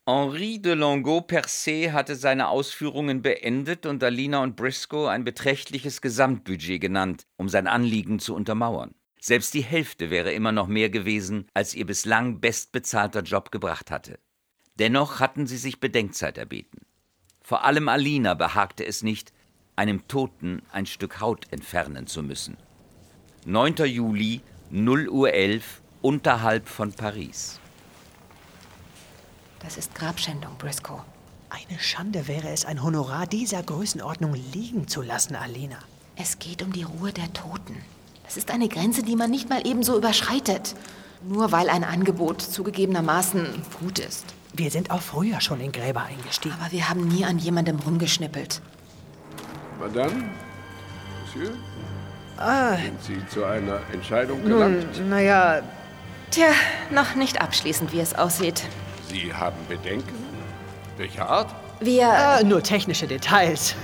Henri de Longo-Percé hatte seine Ausführungen beendet und Alina und Briscoe ein beträchtliches Gesamtbudget genannt, um sein Anliegen zu untermauern. Selbst die Hälfte wäre immer noch mehr gewesen, als ihr bislang bestbezahlter Job gebracht hatte. Dennoch hatten sie sich Bedenkzeit erbeten. Vor allem Alina behagte es nicht, einem Toten ein Stück Haut entfernen zu müssen. 9. Juli, 0:11 Uhr, unterhalb von Paris. Das ist Grabschändung, Briscoe. Eine Schande wäre es, ein Honorar dieser Größenordnung liegen zu lassen, Alina. Es geht um die Ruhe der Toten. Das ist eine Grenze, die man nicht mal ebenso überschreitet. Nur weil ein Angebot zugegebenermaßen gut ist. Wir sind auch früher schon in Gräber eingestiegen. Aber wir haben nie an jemandem rumgeschnippelt. Madame, Monsieur, sind Sie zu einer Entscheidung gelangt? Naja, Tja, noch nicht abschließend, wie es aussieht. Sie haben Bedenken? Welcher Art? Wir... nur technische Details.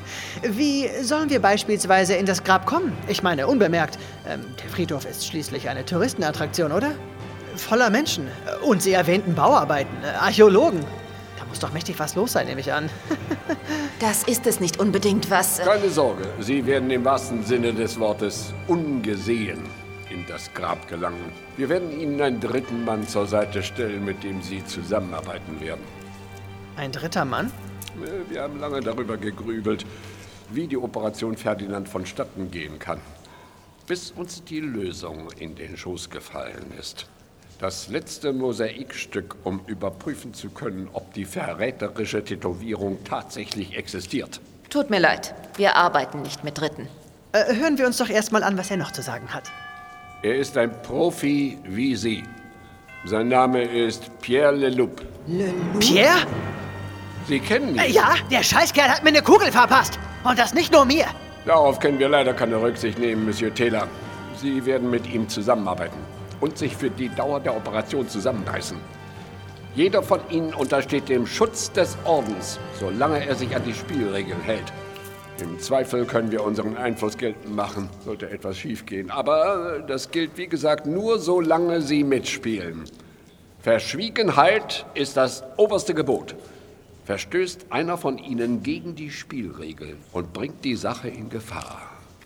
Wie sollen wir beispielsweise in das Grab kommen? Ich meine, unbemerkt. Der Friedhof ist schließlich eine Touristenattraktion, oder? Voller Menschen. Und Sie erwähnten Bauarbeiten, Archäologen. Da muss doch mächtig was los sein, nehme ich an. Das ist es nicht unbedingt, was... Keine Sorge, Sie werden im wahrsten Sinne des Wortes ungesehen in das Grab gelangen. Wir werden Ihnen einen dritten Mann zur Seite stellen, mit dem Sie zusammenarbeiten werden. Ein dritter Mann? Wir haben lange darüber gegrübelt, wie die Operation Ferdinand vonstatten gehen kann, bis uns die Lösung in den Schoß gefallen ist. Das letzte Mosaikstück, um überprüfen zu können, ob die verräterische Tätowierung tatsächlich existiert. Tut mir leid, wir arbeiten nicht mit Dritten. Hören wir uns doch erstmal an, was er noch zu sagen hat. Er ist ein Profi wie Sie. Sein Name ist Pierre Leloup. Pierre? Sie kennen ihn? Ja, der Scheißkerl hat mir eine Kugel verpasst. Und das nicht nur mir. Darauf können wir leider keine Rücksicht nehmen, Monsieur Taylor. Sie werden mit ihm zusammenarbeiten und sich für die Dauer der Operation zusammenreißen. Jeder von Ihnen untersteht dem Schutz des Ordens, solange er sich an die Spielregeln hält. Im Zweifel können wir unseren Einfluss geltend machen, sollte etwas schiefgehen. Aber das gilt, wie gesagt, nur solange Sie mitspielen. Verschwiegenheit ist das oberste Gebot. Verstößt einer von Ihnen gegen die Spielregeln und bringt die Sache in Gefahr,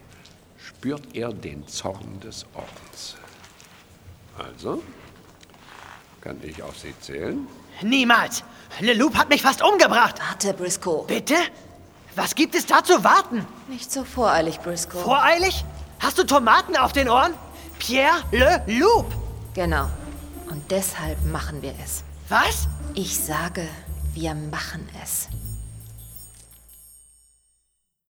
spürt er den Zorn des Ordens. Also, kann ich auf Sie zählen? Niemals. Leloup hat mich fast umgebracht. Warte, Briscoe. Bitte? Was gibt es da zu warten? Nicht so voreilig, Briscoe. Voreilig? Hast du Tomaten auf den Ohren? Pierre Leloup. Genau. Und deshalb machen wir es. Was? Ich sage, wir machen es.